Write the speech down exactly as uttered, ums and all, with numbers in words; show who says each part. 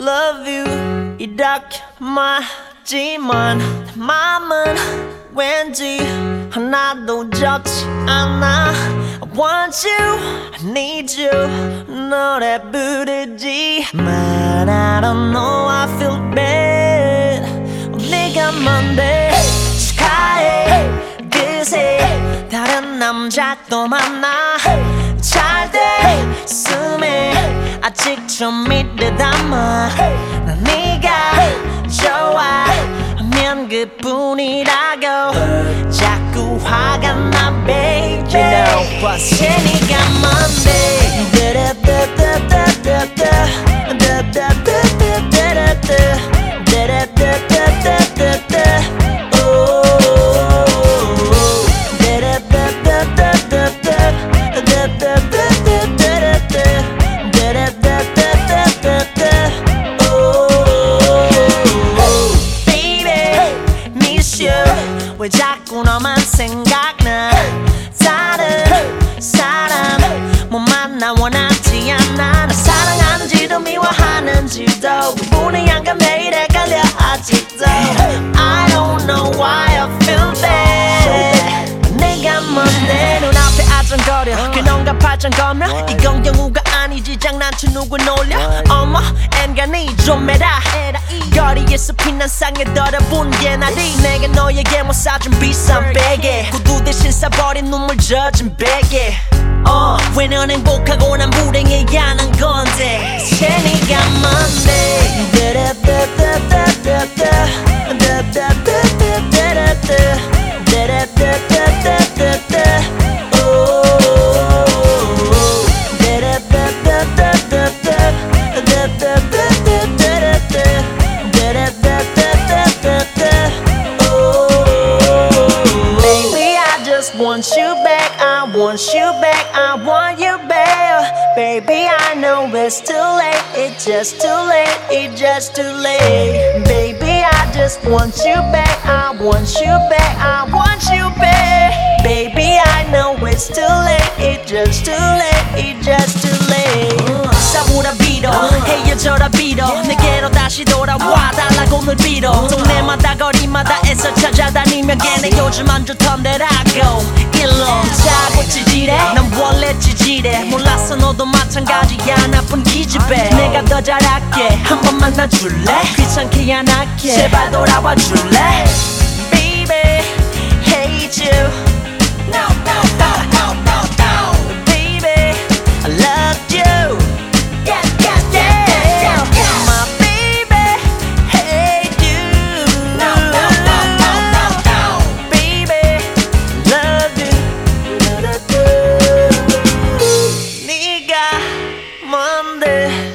Speaker 1: love you 이렇게 말하지만 내 맘은 왠지 하나도 좋지 않아. I want you, I need you 노래 부르지만 I don't know I feel bad. 네가 뭔데 축하해 그새 다른 남자 또 만나. 잘 됐음에 아직 좀 믿을 담아. 난 네가 좋아 하면 그뿐이라고 자꾸 화가 나 baby. You know what's 네가 뭔데 왜 자꾸 너만 생각나. 다른 사람 못 만나 원하지 않아. 나 사랑하는지도 미워하는지도 구분이 안 가 매일 헷갈려 아직도. I don't know why I feel bad. 내가 뭔데 눈앞에 아정거려 그놈과 팔짱 거며 이건 경우가 아니지 장난쳐 누굴 놀려. 어머 엔간히 좀 해라. 거리에서 피난 상에 떨어본 게 나리. 내가 너에게 못 사준 비싼 베개 구두 대신 싸버린 눈물 젖은 베개. 어, 왜 넌 행복하고 난 불행해야 하는 건데 새 네가 뭔데 want you back, I want you back, I want you back. Baby, I know it's too late, it's just too late, it's just too late. Baby, I just want you back, I want you back, I want you back. Baby, I know it's too late, it's just too late, it's just too late. 싸우라 빌어, 헤어져라 빌어, 내게로 다시 돌아와 달라고 늘 빌어. 동네마다 거리마다 애써 찾아다니며 걔네 요즘 안 좋던데라고 일로 자꾸 찌질해. 난 원래 찌질해. 몰랐어 너도 마찬가지야 나쁜 기집애. 내가 더 잘할게 한 번 만나줄래? 귀찮게 안 할게 제발 돌아와 줄래? Baby, hate you. No, no, no, no, no, no. Baby, I love you. Yeah, yeah, yeah, yeah, yeah. My baby, hate you. No, no, no, no, no, no. Baby, love you. 네가 뭔데